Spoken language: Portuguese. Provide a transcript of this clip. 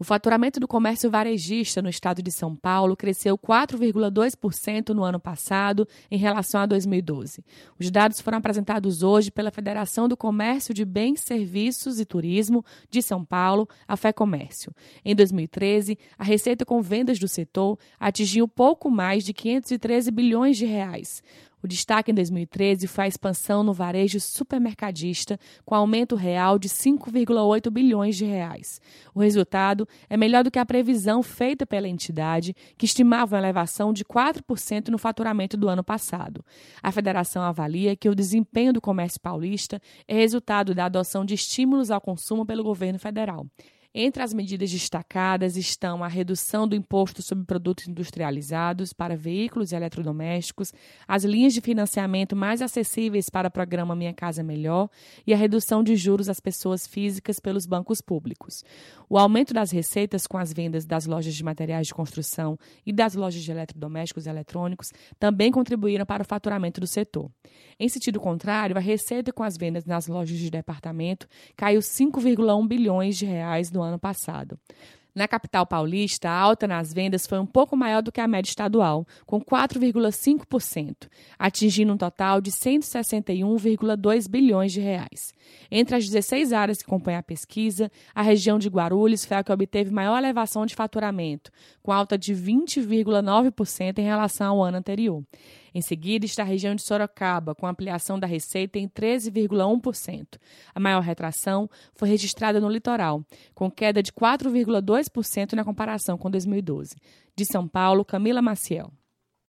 O faturamento do comércio varejista no estado de São Paulo cresceu 4,2% no ano passado em relação a 2012. Os dados foram apresentados hoje pela Federação do Comércio de Bens, Serviços e Turismo de São Paulo, a FEComércio. Em 2013, a receita com vendas do setor atingiu pouco mais de 513 bilhões de reais. O destaque em 2013 foi a expansão no varejo supermercadista, com aumento real de 5,8 bilhões de reais. O resultado é melhor do que a previsão feita pela entidade, que estimava uma elevação de 4% no faturamento do ano passado. A federação avalia que o desempenho do comércio paulista é resultado da adoção de estímulos ao consumo pelo governo federal. Entre as medidas destacadas estão a redução do imposto sobre produtos industrializados para veículos e eletrodomésticos, as linhas de financiamento mais acessíveis para o programa Minha Casa Melhor e a redução de juros às pessoas físicas pelos bancos públicos. O aumento das receitas com as vendas das lojas de materiais de construção e das lojas de eletrodomésticos e eletrônicos também contribuíram para o faturamento do setor. Em sentido contrário, a receita com as vendas nas lojas de departamento caiu 5,1 bilhões de reais no ano passado. Na capital paulista, a alta nas vendas foi um pouco maior do que a média estadual, com 4,5%, atingindo um total de 161,2 bilhões de reais. Entre as 16 áreas que compõem a pesquisa, a região de Guarulhos foi a que obteve maior elevação de faturamento, com alta de 20,9% em relação ao ano anterior. Em seguida está a região de Sorocaba, com ampliação da receita em 13,1%. A maior retração foi registrada no litoral, com queda de 4,2% na comparação com 2012. De São Paulo, Camila Maciel.